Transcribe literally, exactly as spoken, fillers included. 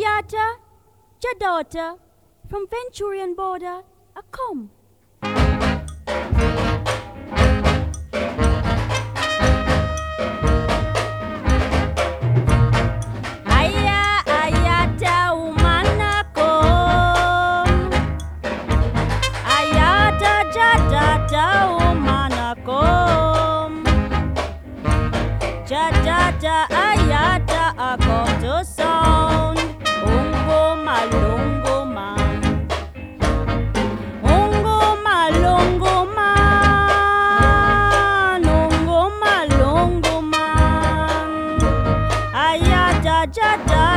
Ayata, your daughter, from Venturian border, a come. Aya, ayata, umana kom. Ayata, jadata, umana kom. Jadata, ayata, a come to sound. Ungo malungo man. Ungo malungo man. Ungo malungo man. Ayata, jadata.